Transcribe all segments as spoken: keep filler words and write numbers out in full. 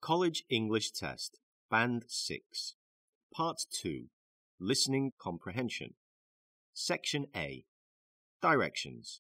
College English Test, Band six, Part two, Listening Comprehension. Section A, Directions.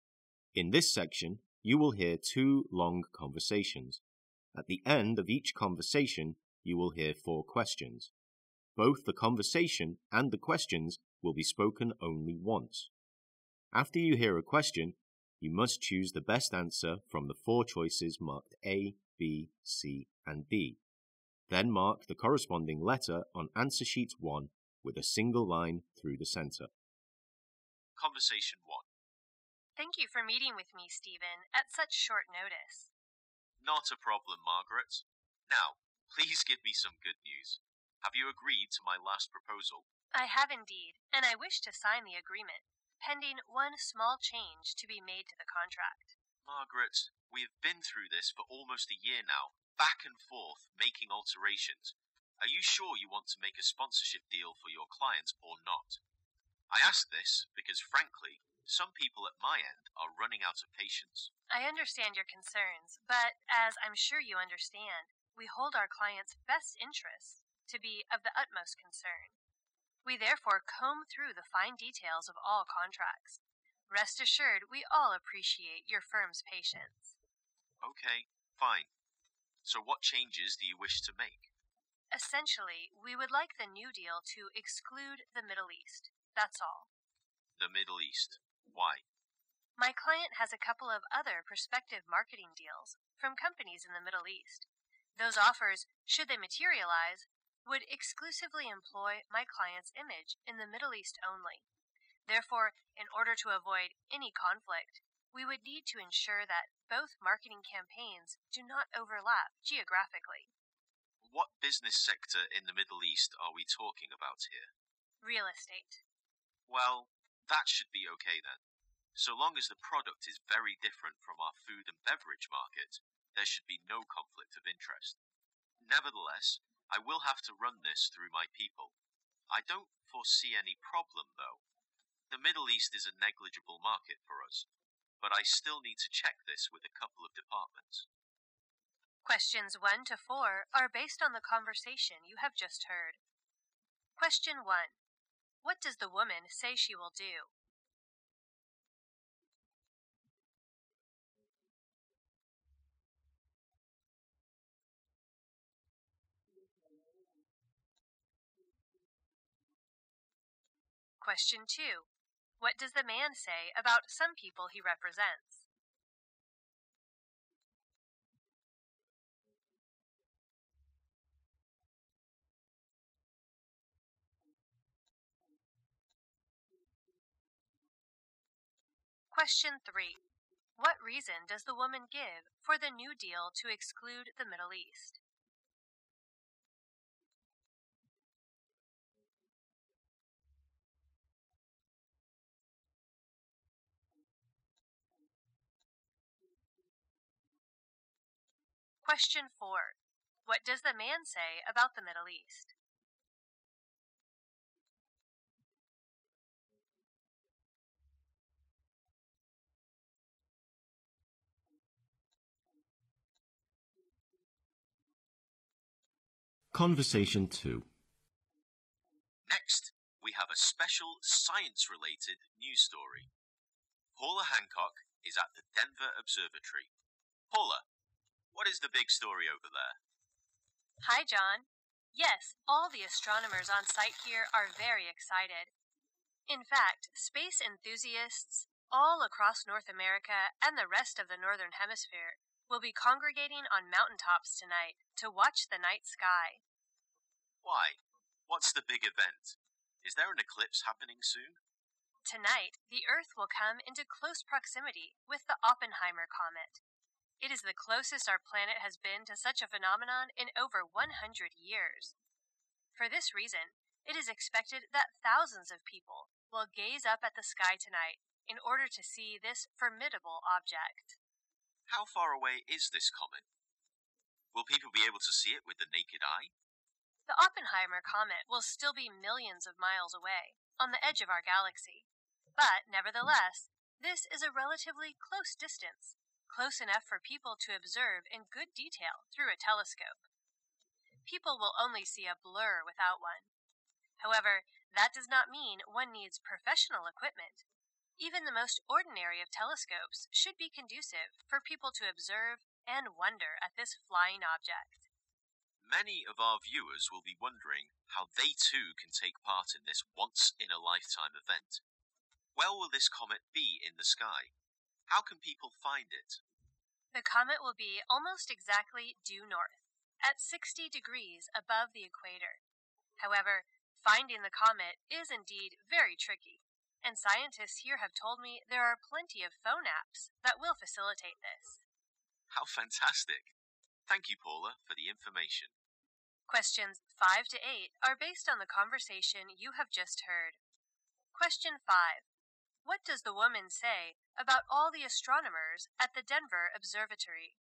In this section, you will hear two long conversations. At the end of each conversation, you will hear four questions. Both the conversation and the questions will be spoken only once. After you hear a question, you must choose the best answer from the four choices marked A, B, C, and D. Then mark the corresponding letter on answer sheet one with a single line through the center. Conversation one. Thank you for meeting with me, Stephen, at such short notice. Not a problem, Margaret. Now, please give me some good news. Have you agreed to my last proposal? I have indeed, and I wish to sign the agreement, pending one small change to be made to the contract. Margaret, we have been through this for almost a year now, back and forth, making alterations. Are you sure you want to make a sponsorship deal for your client or not? I ask this because, frankly, some people at my end are running out of patience. I understand your concerns, but as I'm sure you understand, we hold our clients' best interests to be of the utmost concern. We therefore comb through the fine details of all contracts. Rest assured, we all appreciate your firm's patience. Okay, fine. So what changes do you wish to make? Essentially, we would like the new deal to exclude the Middle East. That's all. The Middle East. Why? My client has a couple of other prospective marketing deals from companies in the Middle East. Those offers, should they materialize, would exclusively employ my client's image in the Middle East only. Therefore, in order to avoid any conflict, we would need to ensure that both marketing campaigns do not overlap geographically. What business sector in the Middle East are we talking about here? Real estate. Well, that should be okay then. So long as the product is very different from our food and beverage market, there should be no conflict of interest. Nevertheless, I will have to run this through my people. I don't foresee any problem, though. The Middle East is a negligible market for us, but I still need to check this with a couple of departments. Questions one to four are based on the conversation you have just heard. Question one. What does the woman say she will do? Question two. What does the man say about some people he represents? Question three. What reason does the woman give for the new deal to exclude the Middle East? Question four. What does the man say about the Middle East? Conversation two. Next, we have a special science-related news story. Paula Hancock is at the Denver Observatory. Paula, what is the big story over there? Hi, John. Yes, all the astronomers on site here are very excited. In fact, space enthusiasts all across North America and the rest of the Northern Hemisphere will be congregating on mountaintops tonight to watch the night sky. Why? What's the big event? Is there an eclipse happening soon? Tonight, the Earth will come into close proximity with the Oppenheimer comet. It is the closest our planet has been to such a phenomenon in over one hundred years. For this reason, it is expected that thousands of people will gaze up at the sky tonight in order to see this formidable object. How far away is this comet? Will people be able to see it with the naked eye? The Oppenheimer comet will still be millions of miles away, on the edge of our galaxy. But, nevertheless, this is a relatively close distance, close enough for people to observe in good detail through a telescope. people will only see a blur without one. However, that does not mean one needs professional equipment. Even the most ordinary of telescopes should be conducive for people to observe and wonder at this flying object. Many of our viewers will be wondering how they too can take part in this once-in-a-lifetime event. Where will this comet be in the sky? How can people find it? The comet will be almost exactly due north, at sixty degrees above the equator. However, finding the comet is indeed very tricky, and scientists here have told me there are plenty of phone apps that will facilitate this. How fantastic! Thank you, Paula, for the information. Questions five to eight are based on the conversation you have just heard. Question five. What does the woman say about all the astronomers at the Denver Observatory?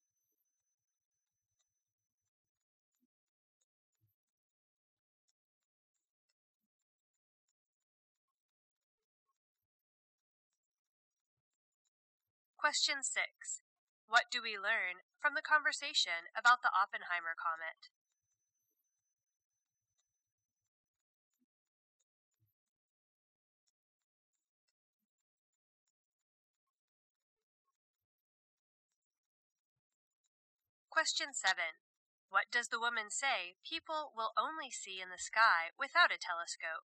Question six. What do we learn from the conversation about the Oppenheimer comet? Question seven. What does the woman say people will only see in the sky without a telescope?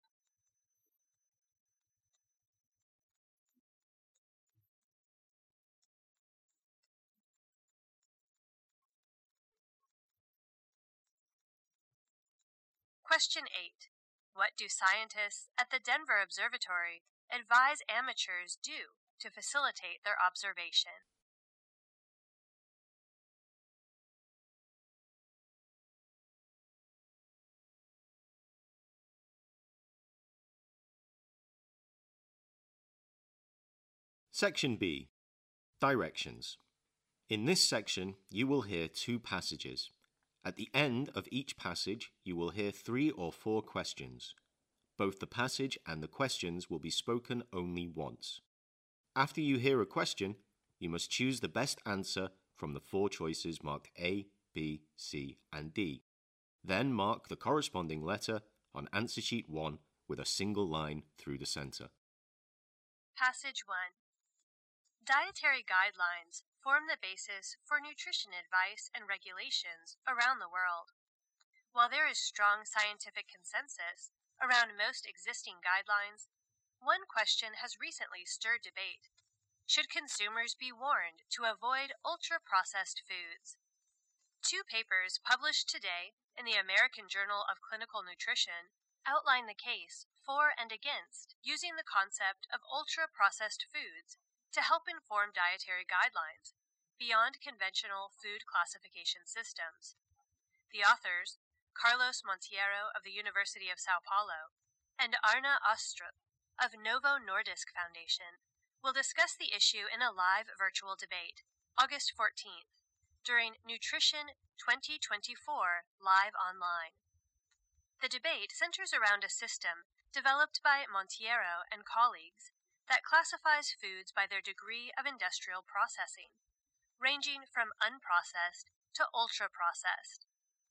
Question eight. What do scientists at the Denver Observatory advise amateurs do to facilitate their observation? Section B. Directions. In this section, you will hear two passages. At the end of each passage, you will hear three or four questions. Both the passage and the questions will be spoken only once. After you hear a question, you must choose the best answer from the four choices marked A, B, C, and D. Then mark the corresponding letter on answer sheet one with a single line through the center. Passage one. Dietary guidelines form the basis for nutrition advice and regulations around the world. While there is strong scientific consensus around most existing guidelines, one question has recently stirred debate. Should consumers be warned to avoid ultra-processed foods? Two papers published today in the American Journal of Clinical Nutrition outline the case for and against using the concept of ultra-processed foods to help inform dietary guidelines beyond conventional food classification systems. The authors, Carlos Monteiro of the University of Sao Paulo and Arne Astrup of Novo Nordisk Foundation, will discuss the issue in a live virtual debate, August fourteenth, during Nutrition twenty twenty-four Live Online. The debate centers around a system developed by Monteiro and colleagues that classifies foods by their degree of industrial processing, ranging from unprocessed to ultra-processed.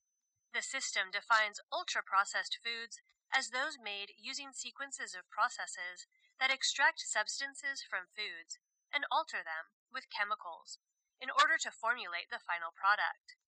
The system defines ultra-processed foods as those made using sequences of processes that extract substances from foods and alter them with chemicals in order to formulate the final product.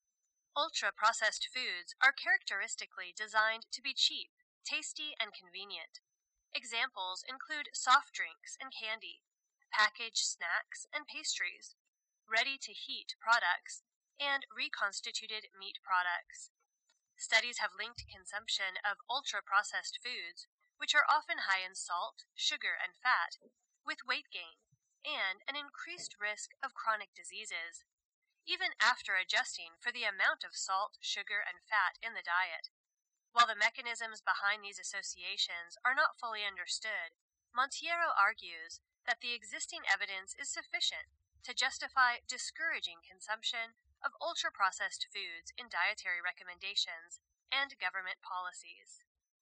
Ultra-processed foods are characteristically designed to be cheap, tasty, and convenient. Examples include soft drinks and candy, packaged snacks and pastries, ready-to-heat products, and reconstituted meat products. Studies have linked consumption of ultra-processed foods, which are often high in salt, sugar, and fat, with weight gain and an increased risk of chronic diseases, even after adjusting for the amount of salt, sugar, and fat in the diet. While the mechanisms behind these associations are not fully understood, Monteiro argues that the existing evidence is sufficient to justify discouraging consumption of ultra-processed foods in dietary recommendations and government policies.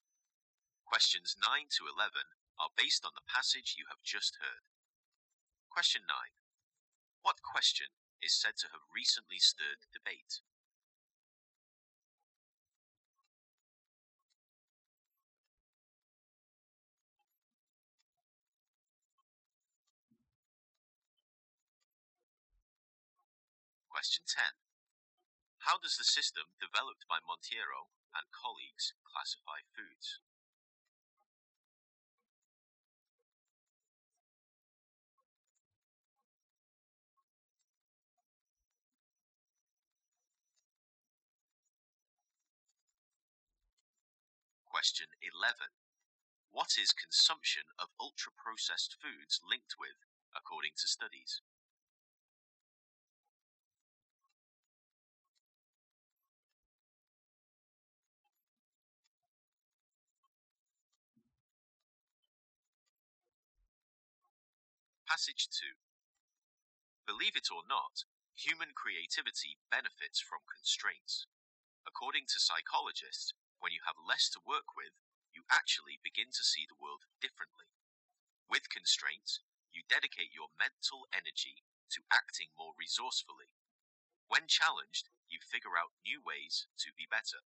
Questions nine to eleven are based on the passage you have just heard. Question nine. What question is said to have recently stirred debate? Question ten. How does the system developed by Monteiro and colleagues classify foods? Question eleven. What is consumption of ultra-processed foods linked with, according to studies? Passage two. Believe it or not, human creativity benefits from constraints. According to psychologists, when you have less to work with, you actually begin to see the world differently. With constraints, you dedicate your mental energy to acting more resourcefully. When challenged, you figure out new ways to be better.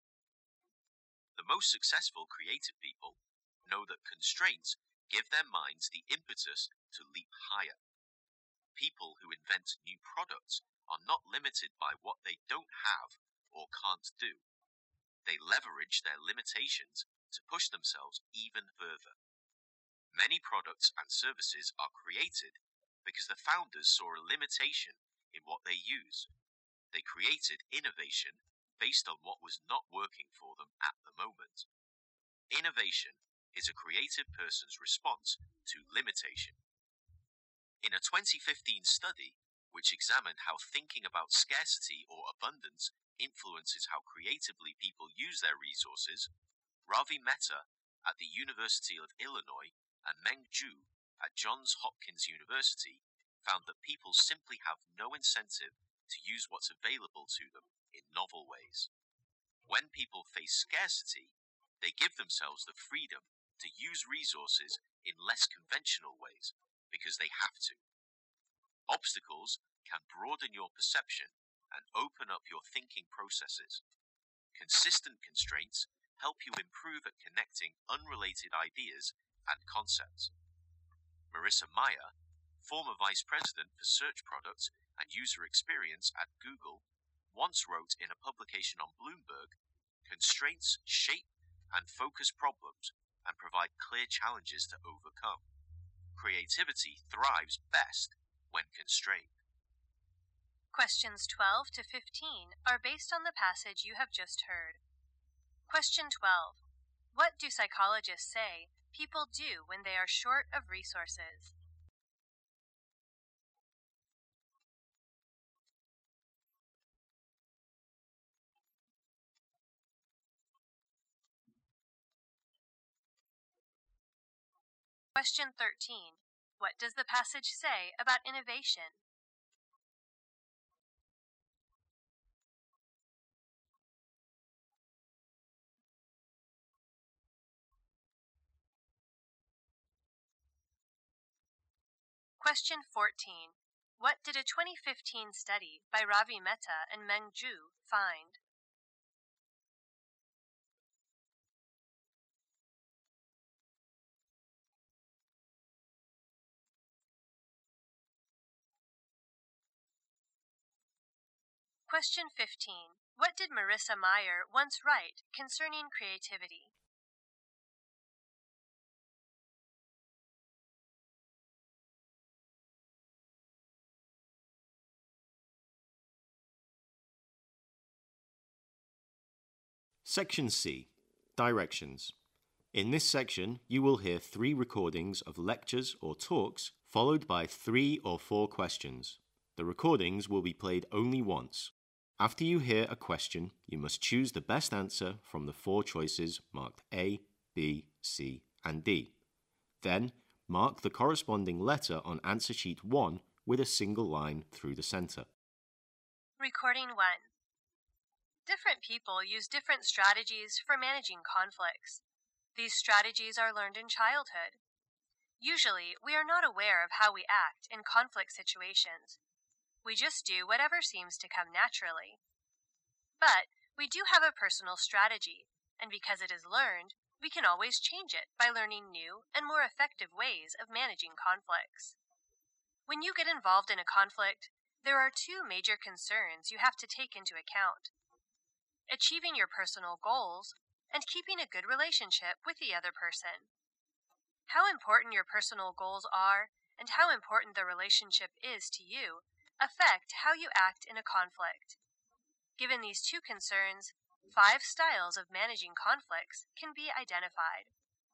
The most successful creative people know that constraints give their minds the impetus to leap higher. People who invent new products are not limited by what they don't have or can't do. They leverage their limitations to push themselves even further. Many products and services are created because the founders saw a limitation in what they use. They created innovation based on what was not working for them at the moment. Innovation is a creative person's response to limitation. In a twenty fifteen study, which examined how thinking about scarcity or abundance influences how creatively people use their resources, Ravi Mehta at the University of Illinois and Meng Zhu at Johns Hopkins University found that people simply have no incentive to use what's available to them in novel ways. When people face scarcity, they give themselves the freedom to use resources in less conventional ways because they have to. Obstacles can broaden your perception and open up your thinking processes. Consistent constraints help you improve at connecting unrelated ideas and concepts. Marissa Mayer, former vice president for search products and user experience at Google, once wrote in a publication on Bloomberg, "Constraints shape and focus problems and provide clear challenges to overcome. Creativity thrives best when constrained." Questions twelve to fifteen are based on the passage you have just heard. Question twelve. What do psychologists say people do when they are short of resources? Question thirteen. What does the passage say about innovation? Question fourteen. What did a twenty fifteen study by Ravi Mehta and Meng Zhu find? Question fifteen. What did Marissa Mayer once write concerning creativity? Section C. Directions. In this section, you will hear three recordings of lectures or talks, followed by three or four questions. The recordings will be played only once. After you hear a question, you must choose the best answer from the four choices marked A, B, C, and D. Then, mark the corresponding letter on answer sheet one with a single line through the center. Recording one. Different people use different strategies for managing conflicts. These strategies are learned in childhood. Usually, we are not aware of how we act in conflict situations. We just do whatever seems to come naturally. But we do have a personal strategy, and because it is learned, we can always change it by learning new and more effective ways of managing conflicts. When you get involved in a conflict, there are two major concerns you have to take into account: achieving your personal goals and keeping a good relationship with the other person. How important your personal goals are and how important the relationship is to you affect how you act in a conflict. Given these two concerns, five styles of managing conflicts can be identified.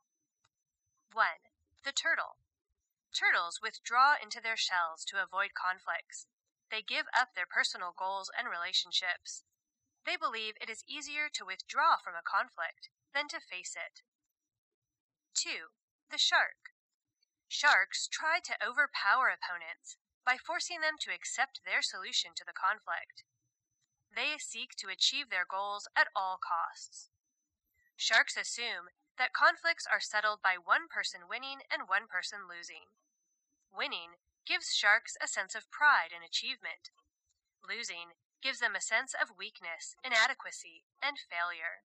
one. The turtle. Turtles withdraw into their shells to avoid conflicts. They give up their personal goals and relationships. They believe it is easier to withdraw from a conflict than to face it. two. The shark. Sharks try to overpower opponents by forcing them to accept their solution to the conflict. They seek to achieve their goals at all costs. Sharks assume that conflicts are settled by one person winning and one person losing. Winning gives sharks a sense of pride and achievement. Losing gives them a sense of weakness, inadequacy, and failure.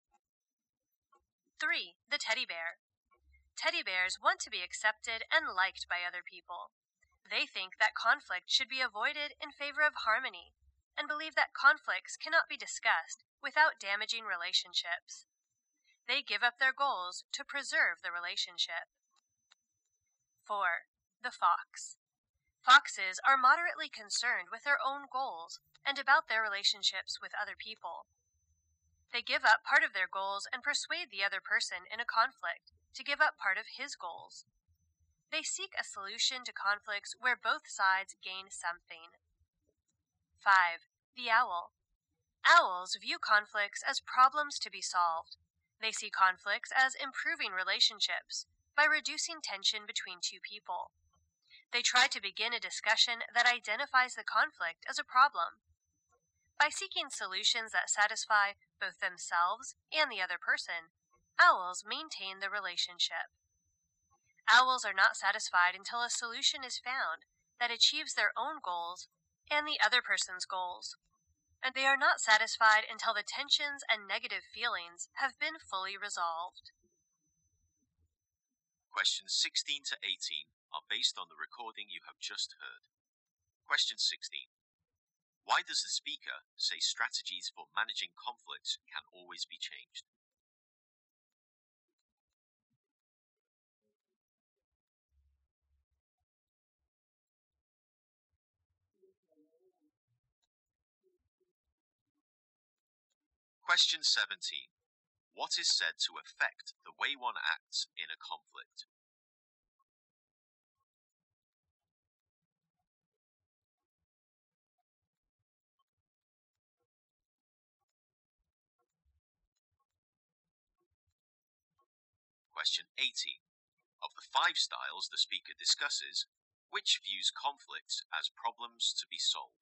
three. The teddy bear. Teddy bears want to be accepted and liked by other people. They think that conflict should be avoided in favor of harmony, and believe that conflicts cannot be discussed without damaging relationships. They give up their goals to preserve the relationship. four. The fox. Foxes are moderately concerned with their own goals and about their relationships with other people. They give up part of their goals and persuade the other person in a conflict to give up part of his goals. They seek a solution to conflicts where both sides gain something. five. The owl. Owls view conflicts as problems to be solved. They see conflicts as improving relationships by reducing tension between two people. They try to begin a discussion that identifies the conflict as a problem. By seeking solutions that satisfy both themselves and the other person, owls maintain the relationship. Owls are not satisfied until a solution is found that achieves their own goals and the other person's goals. And they are not satisfied until the tensions and negative feelings have been fully resolved. Questions sixteen to eighteen are based on the recording you have just heard. Question sixteen. Why does the speaker say strategies for managing conflicts can always be changed? Question seventeen. What is said to affect the way one acts in a conflict? Question eighteen. Of the five styles the speaker discusses, which views conflicts as problems to be solved?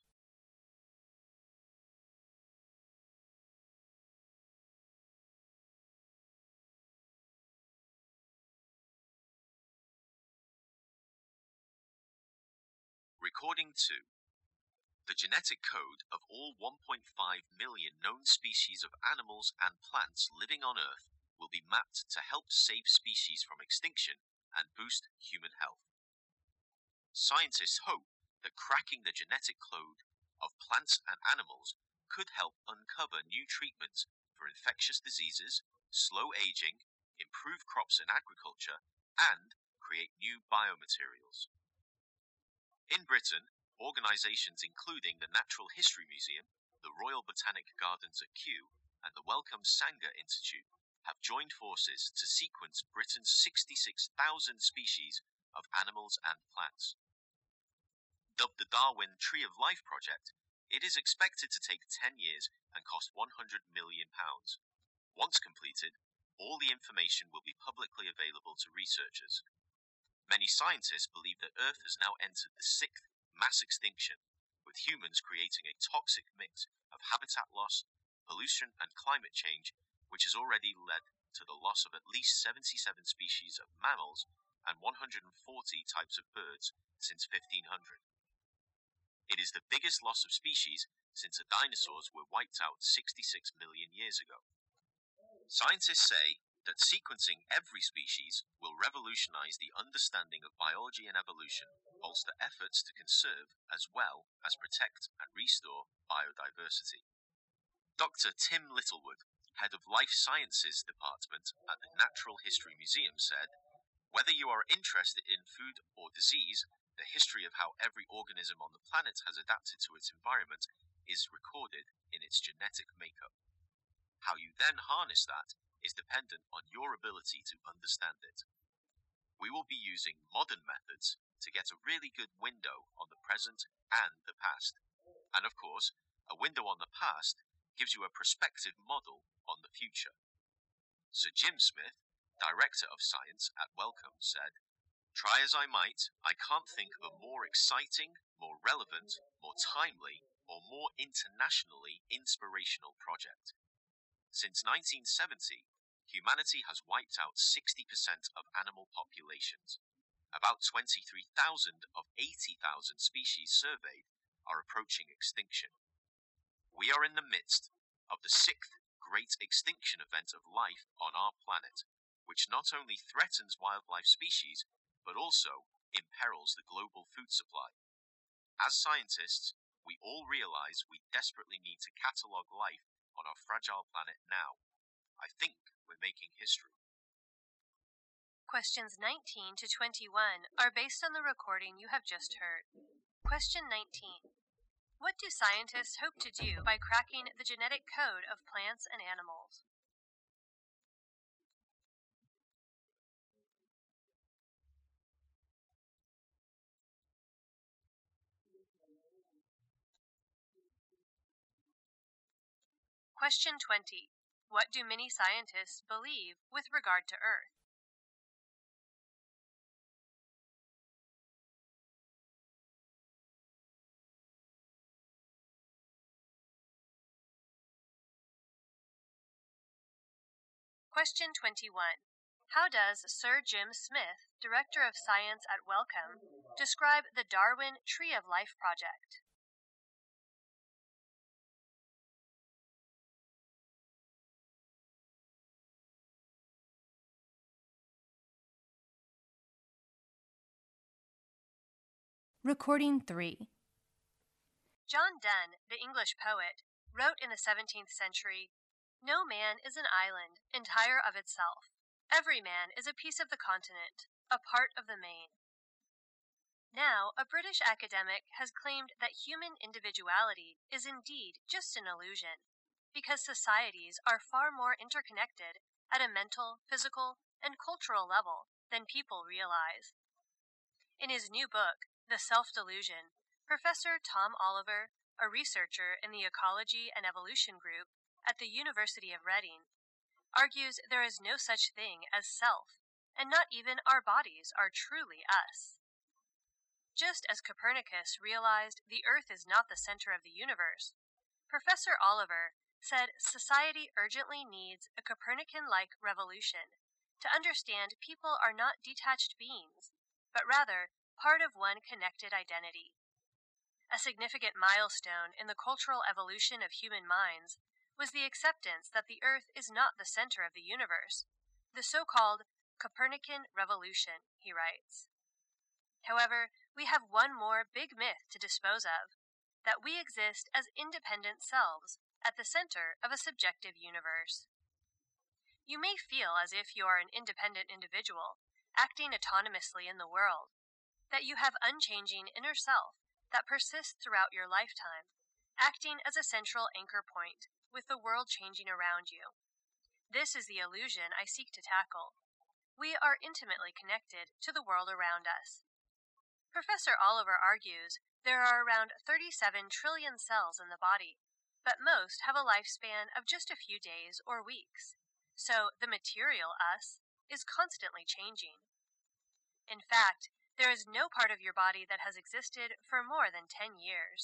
Recording two. The genetic code of all one point five million known species of animals and plants living on Earth will be mapped to help save species from extinction and boost human health. Scientists hope that cracking the genetic code of plants and animals could help uncover new treatments for infectious diseases, slow aging, improve crops and agriculture, and create new biomaterials. In Britain, organisations including the Natural History Museum, the Royal Botanic Gardens at Kew, and the Wellcome Sanger Institute have joined forces to sequence Britain's sixty-six thousand species of animals and plants. Dubbed the Darwin Tree of Life project, it is expected to take ten years and cost one hundred million pounds. Once completed, all the information will be publicly available to researchers. Many scientists believe that Earth has now entered the sixth mass extinction, with humans creating a toxic mix of habitat loss, pollution, and climate change, which has already led to the loss of at least seventy-seven species of mammals and one hundred forty types of birds since fifteen hundred. It is the biggest loss of species since the dinosaurs were wiped out sixty-six million years ago. Scientists say that sequencing every species will revolutionize the understanding of biology and evolution, bolster efforts to conserve as well as protect and restore biodiversity. Doctor Tim Littlewood, head of Life Sciences Department at the Natural History Museum, said, "Whether you are interested in food or disease, the history of how every organism on the planet has adapted to its environment is recorded in its genetic makeup. How you then harness that is dependent on your ability to understand it. We will be using modern methods to get a really good window on the present and the past. And of course, a window on the past gives you a prospective model on the future." Sir Jim Smith, Director of Science at Wellcome, said, "Try as I might, I can't think of a more exciting, more relevant, more timely, or more internationally inspirational project. Since nineteen seventy, humanity has wiped out sixty percent of animal populations. About twenty-three thousand of eighty thousand species surveyed are approaching extinction. We are in the midst of the sixth great extinction event of life on our planet, which not only threatens wildlife species, but also imperils the global food supply. As scientists, we all realize we desperately need to catalog life on our fragile planet now. I think we're making history." Questions nineteen to twenty-one are based on the recording you have just heard. Question nineteen. What do scientists hope to do by cracking the genetic code of plants and animals? Question twenty. What do many scientists believe with regard to Earth? Question twenty-one. How does Sir Jim Smith, Director of Science at Wellcome, describe the Darwin Tree of Life project? Recording three. John Donne, the English poet, wrote in the seventeenth century, "No man is an island, entire of itself. Every man is a piece of the continent, a part of the main." Now, a British academic has claimed that human individuality is indeed just an illusion, because societies are far more interconnected at a mental, physical, and cultural level than people realize. In his new book, The Self-Delusion, Professor Tom Oliver, a researcher in the Ecology and Evolution Group at the University of Reading, argues there is no such thing as self, and not even our bodies are truly us. Just as Copernicus realized the Earth is not the center of the universe, Professor Oliver said society urgently needs a Copernican-like revolution to understand people are not detached beings, but rather part of one connected identity. A significant milestone in the cultural evolution of human minds was the acceptance that the Earth is not the center of the universe, the so-called Copernican revolution, he writes. However, we have one more big myth to dispose of, that we exist as independent selves at the center of a subjective universe. You may feel as if you are an independent individual, acting autonomously in the world, that you have unchanging inner self that persists throughout your lifetime, acting as a central anchor point with the world changing around you. This is the illusion I seek to tackle. We are intimately connected to the world around us. Professor Oliver argues there are around thirty-seven trillion cells in the body, but most have a lifespan of just a few days or weeks, so the material us is constantly changing. In fact, there is no part of your body that has existed for more than ten years.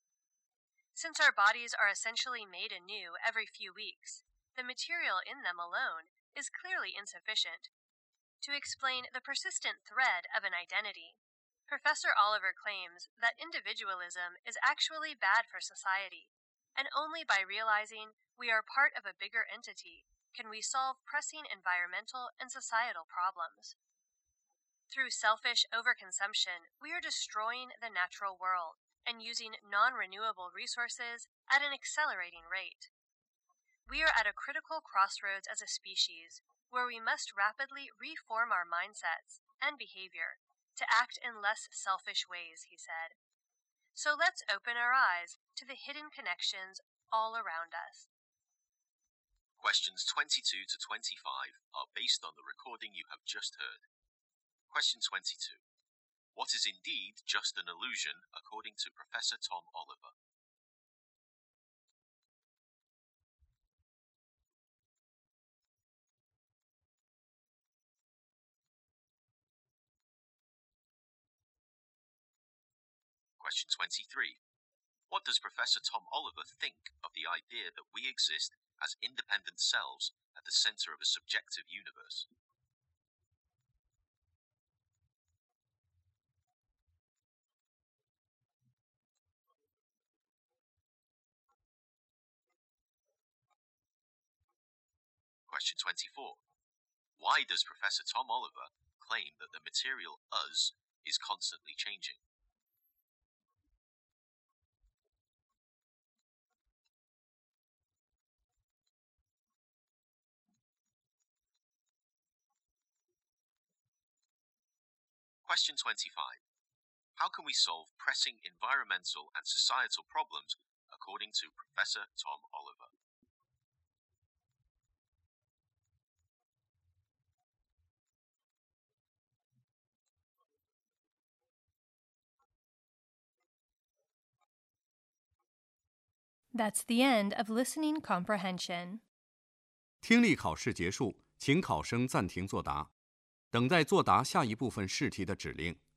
Since our bodies are essentially made anew every few weeks, the material in them alone is clearly insufficient. To explain the persistent thread of an identity, Professor Oliver claims that individualism is actually bad for society, and only by realizing we are part of a bigger entity can we solve pressing environmental and societal problems? Through selfish overconsumption, we are destroying the natural world and using non-renewable resources at an accelerating rate. We are at a critical crossroads as a species, where we must rapidly reform our mindsets and behavior to act in less selfish ways, he said. So let's open our eyes to the hidden connections all around us. Questions twenty-two to twenty-five are based on the recording you have just heard. Question twenty-two. What is indeed just an illusion according to Professor Tom Oliver? Question twenty-three. What does Professor Tom Oliver think of the idea that we exist as independent selves at the center of a subjective universe? Question twenty-four. Why does Professor Tom Oliver claim that the material us is constantly changing? Question twenty-five. How can we solve pressing environmental and societal problems according to Professor Tom Oliver? That's the end of listening comprehension. 听力考试结束，请考生暂停作答，等待作答下一部分试题的指令。